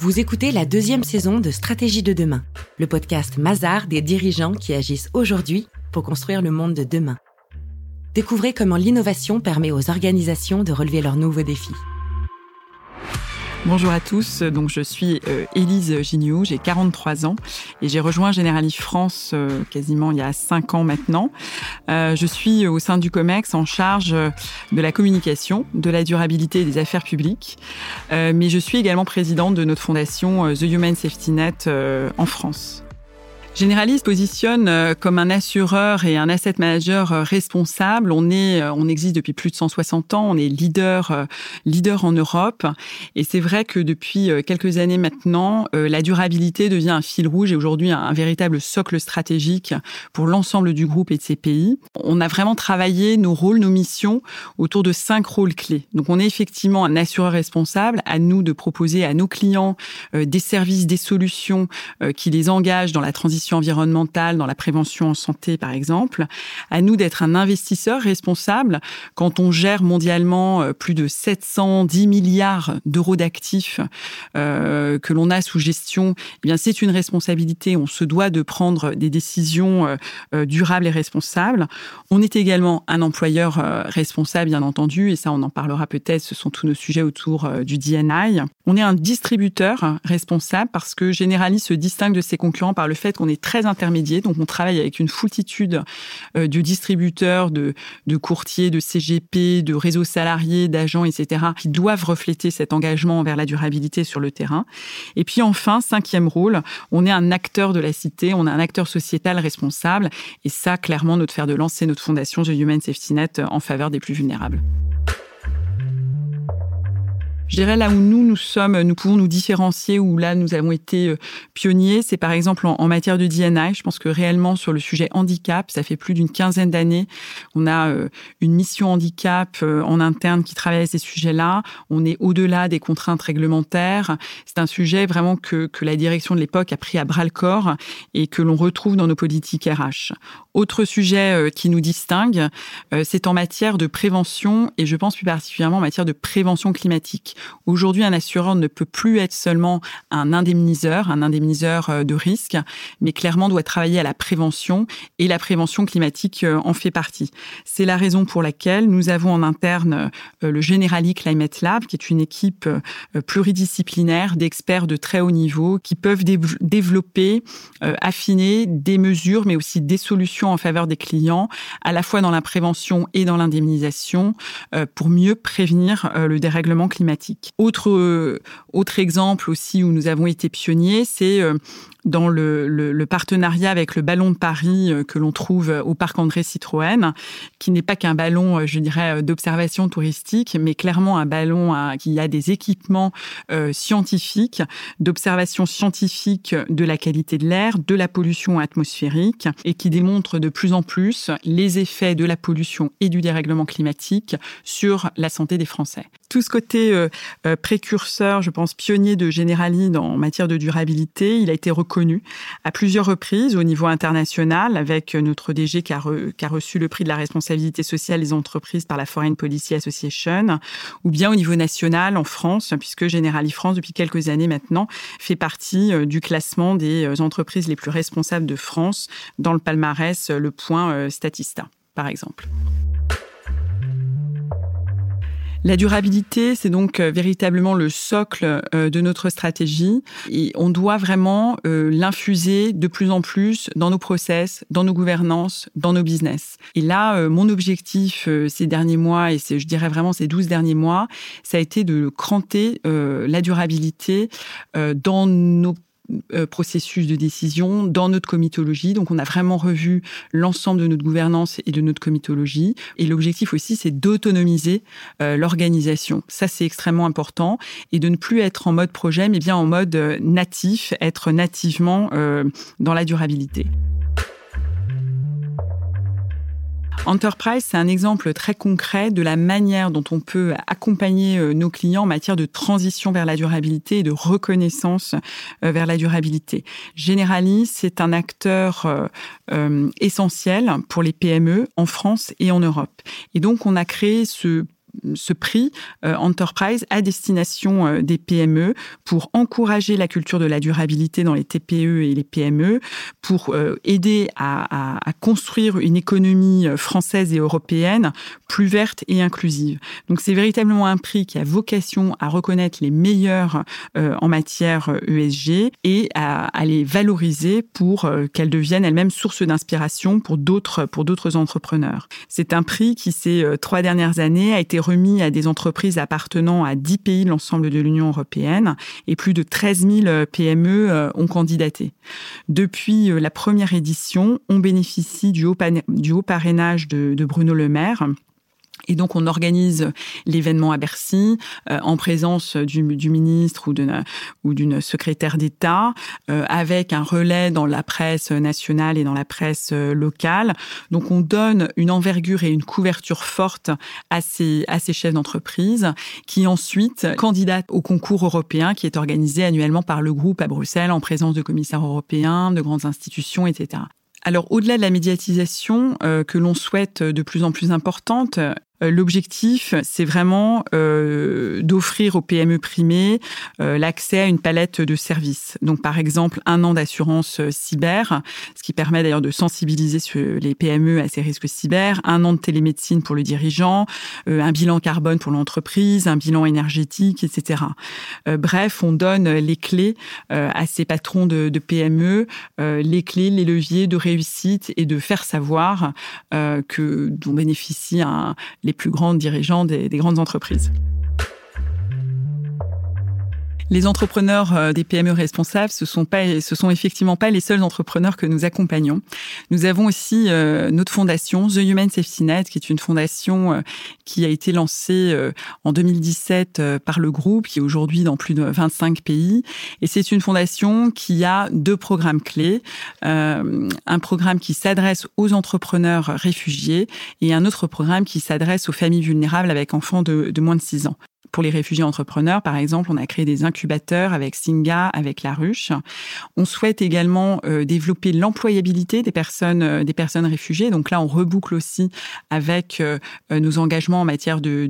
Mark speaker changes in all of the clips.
Speaker 1: Vous écoutez la 2e saison de Stratégie de demain, le podcast Mazars des dirigeants qui agissent aujourd'hui pour construire le monde de demain. Découvrez comment l'innovation permet aux organisations de relever leurs nouveaux défis.
Speaker 2: Bonjour à tous, donc je suis Élise Gignoux, j'ai 43 ans et j'ai rejoint Generali France quasiment il y a 5 ans maintenant. Je suis au sein du COMEX en charge de la communication, de la durabilité et des affaires publiques, mais je suis également présidente de notre fondation The Human Safety Net en France. Generali se positionne comme un assureur et un asset manager responsable. On existe depuis plus de 160 ans. On est leader en Europe. Et c'est vrai que depuis quelques années maintenant, la durabilité devient un fil rouge et aujourd'hui un véritable socle stratégique pour l'ensemble du groupe et de ses pays. On a vraiment travaillé nos rôles, nos missions autour de 5 rôles clés. Donc on est effectivement un assureur responsable. À nous de proposer à nos clients des services, des solutions qui les engagent dans la transition environnementale, dans la prévention en santé par exemple. À nous d'être un investisseur responsable quand on gère mondialement plus de 710 milliards d'euros d'actifs que l'on a sous gestion. Eh bien, c'est une responsabilité. On se doit de prendre des décisions durables et responsables. On est également un employeur responsable, bien entendu, et ça, on en parlera peut-être. Ce sont tous nos sujets autour du D&I. On est un distributeur responsable parce que Generali se distingue de ses concurrents par le fait qu'on est très intermédiaire. Donc, on travaille avec une foultitude de distributeurs, de courtiers, de CGP, de réseaux salariés, d'agents, etc., qui doivent refléter cet engagement envers la durabilité sur le terrain. Et puis, enfin, 5e rôle, on est un acteur de la cité, on est un acteur sociétal responsable. Et ça, clairement, notre fer de lance, c'est notre fondation The Human Safety Net en faveur des plus vulnérables. Je dirais là où nous pouvons nous différencier, où là nous avons été pionniers, c'est par exemple en matière de D&I. Je pense que réellement sur le sujet handicap, ça fait plus d'une 15aine d'années, on a une mission handicap en interne qui travaille à ces sujets-là. On est au-delà des contraintes réglementaires. C'est un sujet vraiment que la direction de l'époque a pris à bras-le-corps et que l'on retrouve dans nos politiques RH. Autre sujet qui nous distingue, c'est en matière de prévention et je pense plus particulièrement en matière de prévention climatique. Aujourd'hui, un assureur ne peut plus être seulement un indemniseur de risque, mais clairement doit travailler à la prévention et la prévention climatique en fait partie. C'est la raison pour laquelle nous avons en interne le Generali Climate Lab, qui est une équipe pluridisciplinaire d'experts de très haut niveau qui peuvent développer, affiner des mesures, mais aussi des solutions en faveur des clients, à la fois dans la prévention et dans l'indemnisation, pour mieux prévenir le dérèglement climatique. Autre exemple aussi où nous avons été pionniers, c'est dans le partenariat avec le Ballon de Paris que l'on trouve au Parc André Citroën, qui n'est pas qu'un ballon, je dirais, d'observation touristique, mais clairement un ballon qui a des équipements scientifiques, d'observation scientifique de la qualité de l'air, de la pollution atmosphérique, et qui démontre de plus en plus les effets de la pollution et du dérèglement climatique sur la santé des Français. Tout ce côté précurseur, je pense pionnier de Generali en matière de durabilité, il a été reconnu à plusieurs reprises au niveau international avec notre DG qui a reçu le prix de la responsabilité sociale des entreprises par la Foreign Policy Association, ou bien au niveau national en France, puisque Generali France, depuis quelques années maintenant, fait partie du classement des entreprises les plus responsables de France dans le palmarès Le Point Statista, par exemple. La durabilité, c'est donc véritablement le socle de notre stratégie et on doit vraiment l'infuser de plus en plus dans nos process, dans nos gouvernances, dans nos business. Et là, mon objectif ces derniers mois, et je dirais vraiment ces 12 derniers mois, ça a été de cranter la durabilité dans nos processus de décision, dans notre comitologie. Donc, on a vraiment revu l'ensemble de notre gouvernance et de notre comitologie. Et l'objectif aussi, c'est d'autonomiser l'organisation. Ça, c'est extrêmement important. Et de ne plus être en mode projet, mais bien en mode natif, être nativement dans la durabilité. Enterprise, c'est un exemple très concret de la manière dont on peut accompagner nos clients en matière de transition vers la durabilité et de reconnaissance vers la durabilité. Generali, c'est un acteur essentiel pour les PME en France et en Europe. Et donc, on a créé ce ce prix Enterprise à destination des PME pour encourager la culture de la durabilité dans les TPE et les PME, pour aider à construire une économie française et européenne plus verte et inclusive. Donc c'est véritablement un prix qui a vocation à reconnaître les meilleurs en matière ESG et à les valoriser pour qu'elles deviennent elles-mêmes source d'inspiration pour d'autres entrepreneurs. C'est un prix qui, ces 3 dernières années, a été remis à des entreprises appartenant à 10 pays de l'ensemble de l'Union européenne et plus de 13 000 PME ont candidaté. Depuis la première édition, on bénéficie du haut parrainage de Bruno Le Maire. Et donc, on organise l'événement à Bercy en présence du ministre ou d'une secrétaire d'État, avec un relais dans la presse nationale et dans la presse locale. Donc, on donne une envergure et une couverture forte à ces chefs d'entreprise qui ensuite candidatent au concours européen qui est organisé annuellement par le groupe à Bruxelles en présence de commissaires européens, de grandes institutions, etc. Alors, au-delà de la médiatisation que l'on souhaite de plus en plus importante, l'objectif, c'est vraiment d'offrir aux PME primées l'accès à une palette de services. Donc, par exemple, 1 an d'assurance cyber, ce qui permet d'ailleurs de sensibiliser les PME à ces risques cyber, 1 an de télémédecine pour le dirigeant, un bilan carbone pour l'entreprise, un bilan énergétique, etc. Bref, on donne les clés à ces patrons de PME, les clés, les leviers de réussite et de faire savoir dont bénéficient les plus grands dirigeants des grandes entreprises. Les entrepreneurs des PME responsables, ce sont effectivement pas les seuls entrepreneurs que nous accompagnons. Nous avons aussi notre fondation, The Human Safety Net, qui est une fondation qui a été lancée en 2017 par le groupe, qui est aujourd'hui dans plus de 25 pays. Et c'est une fondation qui a 2 programmes clés. Un programme qui s'adresse aux entrepreneurs réfugiés et un autre programme qui s'adresse aux familles vulnérables avec enfants de moins de 6 ans. Pour les réfugiés entrepreneurs, par exemple, on a créé des incubateurs avec Singa, avec La Ruche. On souhaite également développer l'employabilité des personnes réfugiées. Donc là, on reboucle aussi avec nos engagements en matière de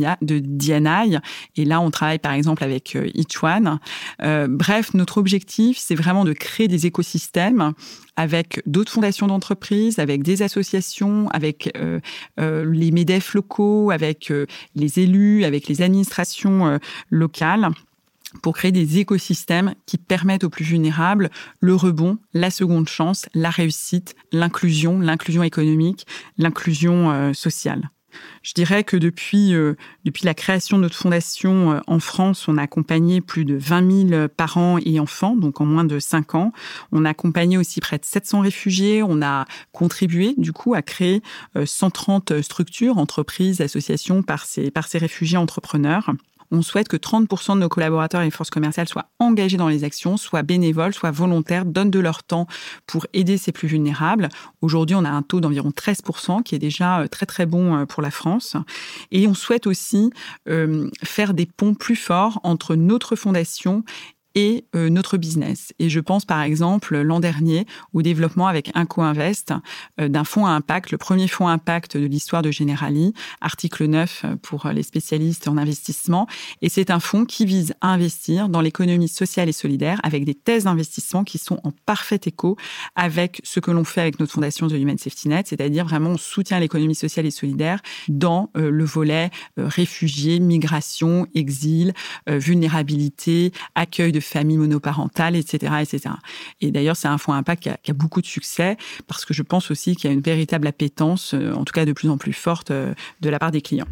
Speaker 2: D&I. Et là, on travaille par exemple avec Each One. Bref, notre objectif, c'est vraiment de créer des écosystèmes avec d'autres fondations d'entreprises, avec des associations, avec les MEDEF locaux, avec les élus, avec les administrations locales, pour créer des écosystèmes qui permettent aux plus vulnérables le rebond, la seconde chance, la réussite, l'inclusion économique, l'inclusion sociale. Je dirais que depuis la création de notre fondation en France, on a accompagné plus de 20 000 parents et enfants, donc en moins de 5 ans. On a accompagné aussi près de 700 réfugiés. On a contribué, du coup, à créer 130 structures, entreprises, associations par ces réfugiés entrepreneurs. On souhaite que 30% de nos collaborateurs et les forces commerciales soient engagés dans les actions, soient bénévoles, soient volontaires, donnent de leur temps pour aider ces plus vulnérables. Aujourd'hui, on a un taux d'environ 13%, qui est déjà très, très bon pour la France. Et on souhaite aussi faire des ponts plus forts entre notre fondation et notre business. Et je pense par exemple l'an dernier au développement avec IncoInvest d'un fonds à impact, le premier fonds à impact de l'histoire de Generali, article 9 pour les spécialistes en investissement. Et c'est un fonds qui vise à investir dans l'économie sociale et solidaire avec des thèses d'investissement qui sont en parfait écho avec ce que l'on fait avec notre fondation The Human Safety Net, c'est-à-dire vraiment on soutient l'économie sociale et solidaire dans le volet réfugiés, migration, exil, vulnérabilité, accueil de familles monoparentales, etc., etc. Et d'ailleurs, c'est un fonds impact qui a beaucoup de succès parce que je pense aussi qu'il y a une véritable appétence, en tout cas de plus en plus forte, de la part des clients.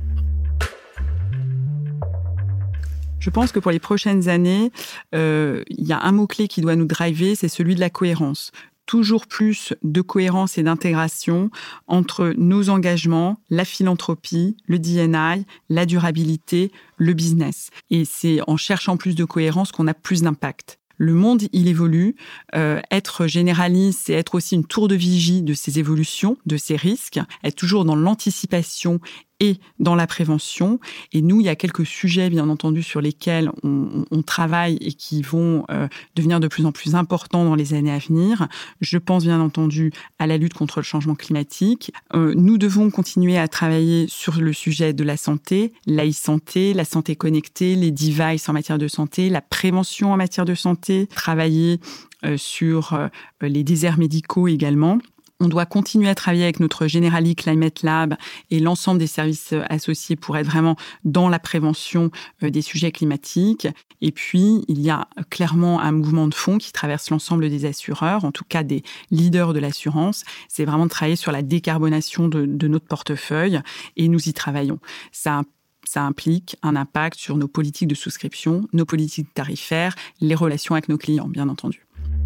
Speaker 2: Je pense que pour les prochaines années, il y a un mot-clé qui doit nous driver, c'est celui de la cohérence. Toujours plus de cohérence et d'intégration entre nos engagements, la philanthropie, le D&I, la durabilité, le business. Et c'est en cherchant plus de cohérence qu'on a plus d'impact. Le monde, il évolue. Être généraliste, c'est être aussi une tour de vigie de ces évolutions, de ces risques, être toujours dans l'anticipation et dans la prévention. Et nous, il y a quelques sujets, bien entendu, sur lesquels on travaille et qui vont devenir de plus en plus importants dans les années à venir. Je pense, bien entendu, à la lutte contre le changement climatique. Nous devons continuer à travailler sur le sujet de la santé, l'e-santé, la santé connectée, les devices en matière de santé, la prévention en matière de santé, travailler sur les déserts médicaux également. On doit continuer à travailler avec notre Generali Climate Lab et l'ensemble des services associés pour être vraiment dans la prévention des sujets climatiques. Et puis, il y a clairement un mouvement de fond qui traverse l'ensemble des assureurs, en tout cas des leaders de l'assurance. C'est vraiment de travailler sur la décarbonation de notre portefeuille et nous y travaillons. Ça implique un impact sur nos politiques de souscription, nos politiques tarifaires, les relations avec nos clients, bien entendu.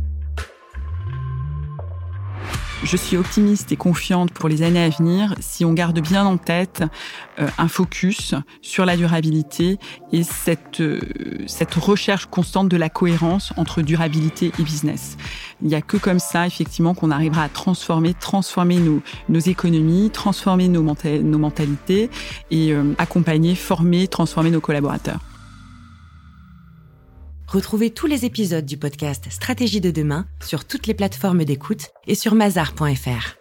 Speaker 2: Je suis optimiste et confiante pour les années à venir si on garde bien en tête un focus sur la durabilité et cette recherche constante de la cohérence entre durabilité et business. Il n'y a que comme ça, effectivement, qu'on arrivera à transformer nos économies, transformer nos mentalités et accompagner, former, transformer nos collaborateurs.
Speaker 1: Retrouvez tous les épisodes du podcast Stratégie de demain sur toutes les plateformes d'écoute et sur mazars.fr.